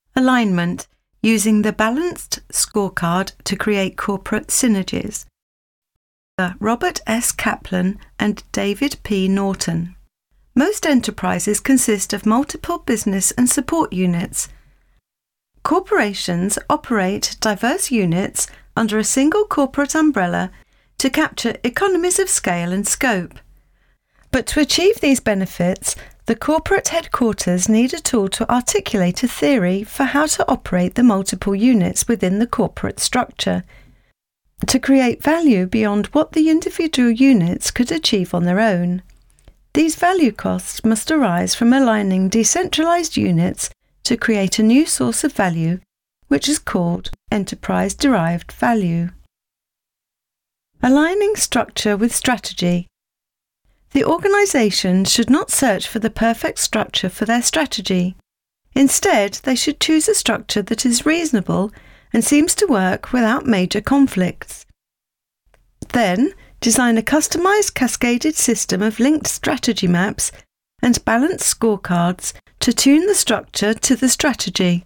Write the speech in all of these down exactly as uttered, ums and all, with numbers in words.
Alignment, using the balanced scorecard to create corporate synergies. Robert S. Kaplan and David P. Norton. Most enterprises consist of multiple business and support units. Corporations operate diverse units under a single corporate umbrella to capture economies of scale and scope. But to achieve these benefits, the corporate headquarters need a tool to articulate a theory for how to operate the multiple units within the corporate structure, to create value beyond what the individual units could achieve on their own. These value costs must arise from aligning decentralized units to create a new source of value, which is called enterprise-derived value. Aligning structure with strategy. The organisation should not search for the perfect structure for their strategy. Instead, they should choose a structure that is reasonable and seems to work without major conflicts. Then, design a customised cascaded system of linked strategy maps and balanced scorecards to tune the structure to the strategy.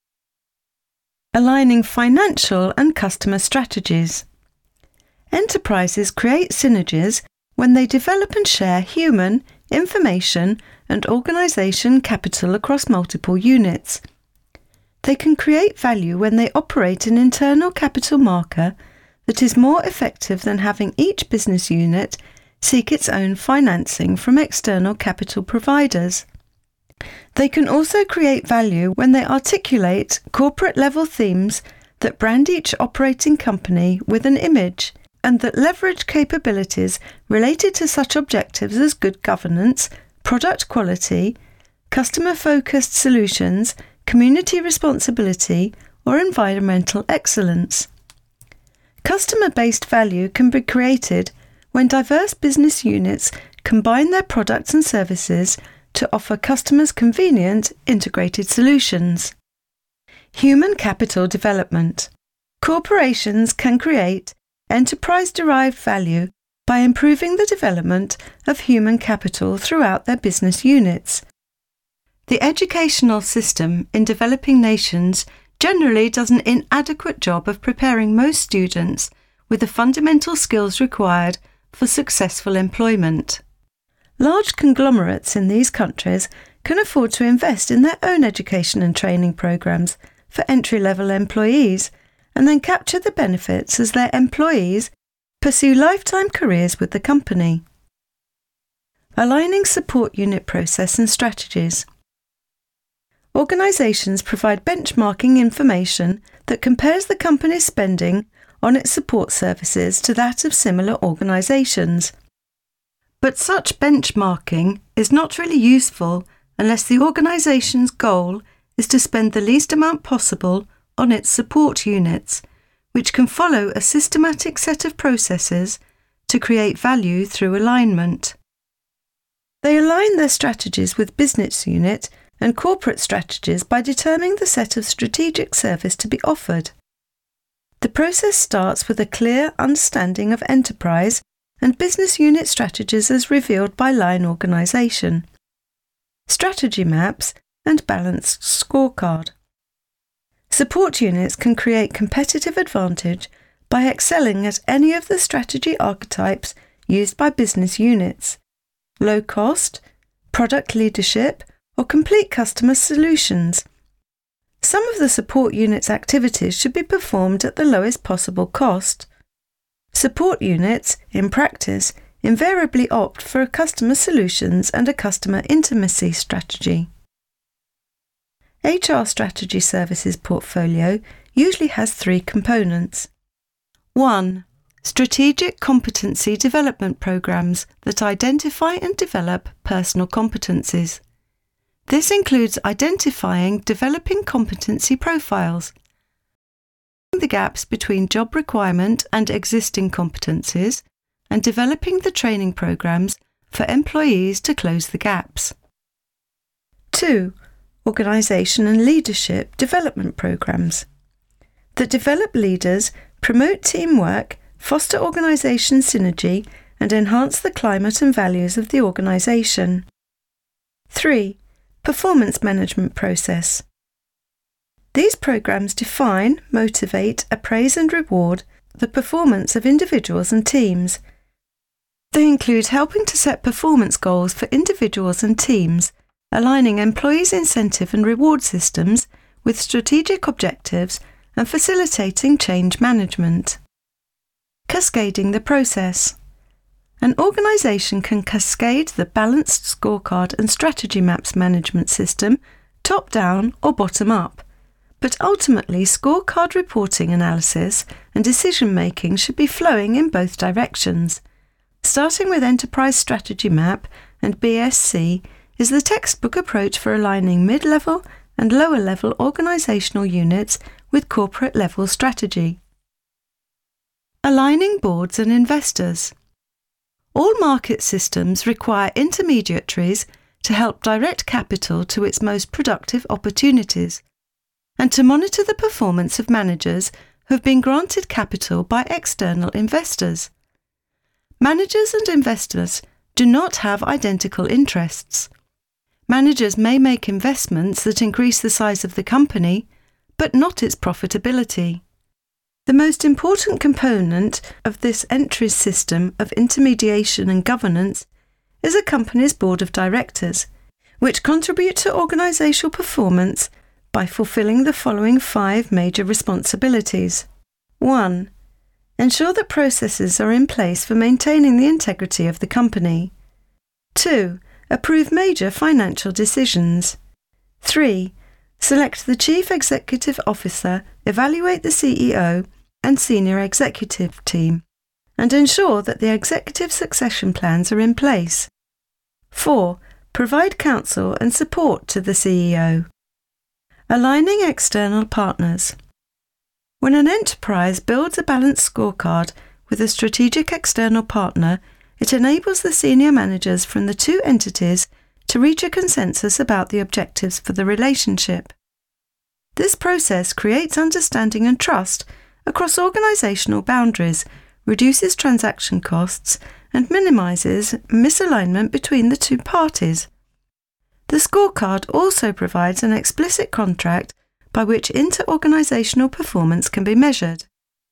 Aligning financial and customer strategies. Enterprises create synergies when they develop and share human, information, and organisation capital across multiple units. They can create value when they operate an internal capital marker that is more effective than having each business unit seek its own financing from external capital providers. They can also create value when they articulate corporate-level themes that brand each operating company with an image and that leverage capabilities related to such objectives as good governance, product quality, customer-focused solutions, community responsibility, or environmental excellence. Customer-based value can be created when diverse business units combine their products and services to offer customers convenient, integrated solutions. Human capital development. Corporations can create enterprise-derived value by improving the development of human capital throughout their business units. The educational system in developing nations generally does an inadequate job of preparing most students with the fundamental skills required for successful employment. Large conglomerates in these countries can afford to invest in their own education and training programs for entry-level employees and then capture the benefits as their employees pursue lifetime careers with the company. Aligning support unit process and strategies. Organisations provide benchmarking information that compares the company's spending on its support services to that of similar organisations. But such benchmarking is not really useful unless the organisation's goal is to spend the least amount possible on its support units, which can follow a systematic set of processes to create value through alignment. They align their strategies with business unit and corporate strategies by determining the set of strategic service to be offered. The process starts with a clear understanding of enterprise and business unit strategies as revealed by line organisation, strategy maps, and balanced scorecard. Support units can create competitive advantage by excelling at any of the strategy archetypes used by business units: low cost, product leadership, or complete customer solutions. Some of the support unit's activities should be performed at the lowest possible cost. Support units, in practice, invariably opt for a customer solutions and a customer intimacy strategy. H R strategy services portfolio usually has three components. one. Strategic competency development programs that identify and develop personal competencies. This includes identifying developing competency profiles, the gaps between job requirement and existing competencies, and developing the training programs for employees to close the gaps. two. Organisation and leadership development programs that develop leaders, promote teamwork, foster organisation synergy, and enhance the climate and values of the organisation. three. Performance management process. These programs define, motivate, appraise and reward the performance of individuals and teams. They include helping to set performance goals for individuals and teams, aligning employees' incentive and reward systems with strategic objectives and facilitating change management. Cascading the process. An organisation can cascade the balanced scorecard and strategy maps management system top-down or bottom-up, but ultimately scorecard reporting analysis and decision-making should be flowing in both directions. Starting with Enterprise Strategy Map and B S C is the textbook approach for aligning mid-level and lower-level organisational units with corporate-level strategy. Aligning boards and investors. All market systems require intermediaries to help direct capital to its most productive opportunities, and to monitor the performance of managers who have been granted capital by external investors. Managers and investors do not have identical interests. Managers may make investments that increase the size of the company, but not its profitability. The most important component of this entries system of intermediation and governance is a company's board of directors, which contribute to organisational performance by fulfilling the following five major responsibilities. one. Ensure that processes are in place for maintaining the integrity of the company. two. Approve major financial decisions. three. Select the Chief Executive Officer, evaluate the C E O and senior executive team, and ensure that the executive succession plans are in place. four. Provide counsel and support to the C E O. Aligning external partners. When an enterprise builds a balanced scorecard with a strategic external partner, it enables the senior managers from the two entities to reach a consensus about the objectives for the relationship. This process creates understanding and trust across organisational boundaries, reduces transaction costs, and minimises misalignment between the two parties. The scorecard also provides an explicit contract by which inter-organisational performance can be measured.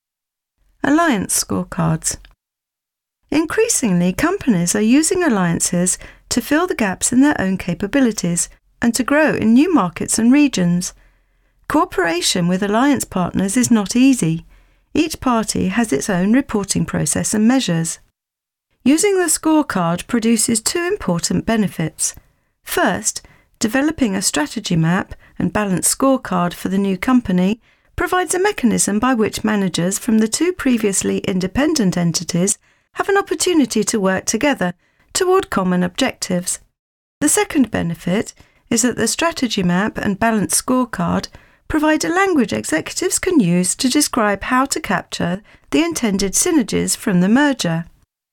Alliance scorecards. Increasingly, companies are using alliances to fill the gaps in their own capabilities and to grow in new markets and regions. Cooperation with alliance partners is not easy. Each party has its own reporting process and measures. Using the scorecard produces two important benefits. First, developing a strategy map and balanced scorecard for the new company provides a mechanism by which managers from the two previously independent entities have an opportunity to work together toward common objectives. The second benefit is that the strategy map and balanced scorecard provide a language executives can use to describe how to capture the intended synergies from the merger.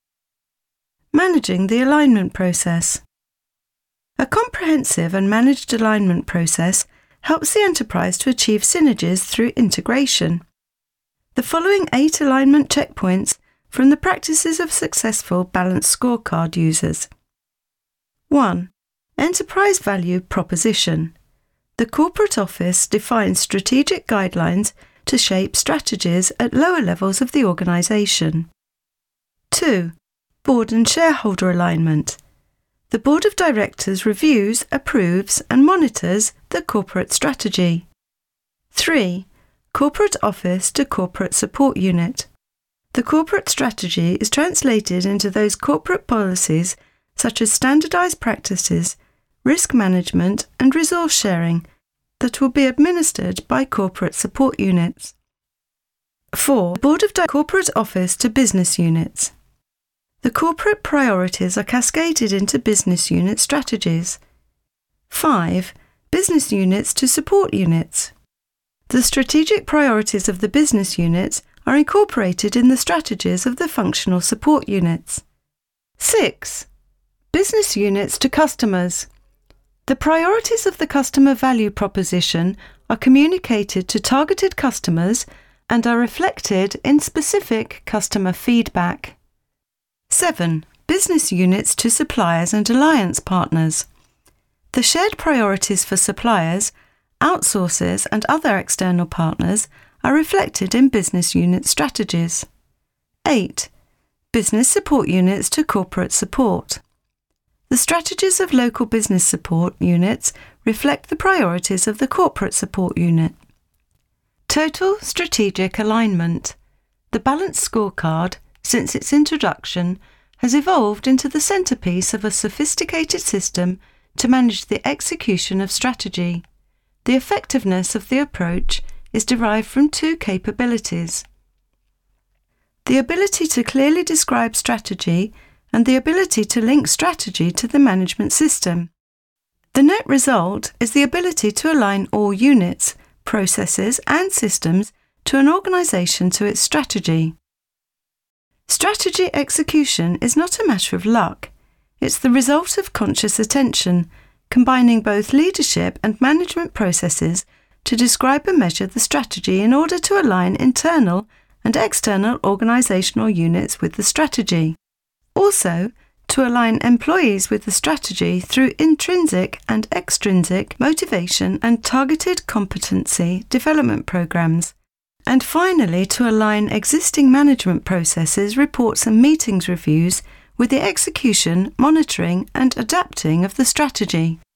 Managing the alignment process. A comprehensive and managed alignment process helps the enterprise to achieve synergies through integration. The following eight alignment checkpoints from the practices of successful balanced scorecard users. one. Enterprise value proposition. The corporate office defines strategic guidelines to shape strategies at lower levels of the organisation. two. Board and shareholder alignment. The Board of Directors reviews, approves and monitors the corporate strategy. three. Corporate office to corporate support unit. The corporate strategy is translated into those corporate policies such as standardised practices, risk management and resource sharing that will be administered by corporate support units. four. Board of Di- Corporate Office to business units. The corporate priorities are cascaded into business unit strategies. five. Business units to support units. The strategic priorities of the business units are incorporated in the strategies of the functional support units. six. Business units to customers. The priorities of the customer value proposition are communicated to targeted customers and are reflected in specific customer feedback. seven. Business units to suppliers and alliance partners. The shared priorities for suppliers outsourcers and other external partners are reflected in business unit strategies. eight. Business support units to corporate support. The strategies of local business support units reflect the priorities of the corporate support unit. Total strategic alignment. The balanced scorecard, since its introduction, has evolved into the centrepiece of a sophisticated system to manage the execution of strategy. The effectiveness of the approach is derived from two capabilities: the ability to clearly describe strategy and the ability to link strategy to the management system. The net result is the ability to align all units, processes and systems to an organisation to its strategy. Strategy execution is not a matter of luck. It's the result of conscious attention, combining both leadership and management processes to describe and measure the strategy in order to align internal and external organisational units with the strategy. Also, to align employees with the strategy through intrinsic and extrinsic motivation and targeted competency development programs. And finally, to align existing management processes, reports and meetings reviews with the execution, monitoring and adapting of the strategy.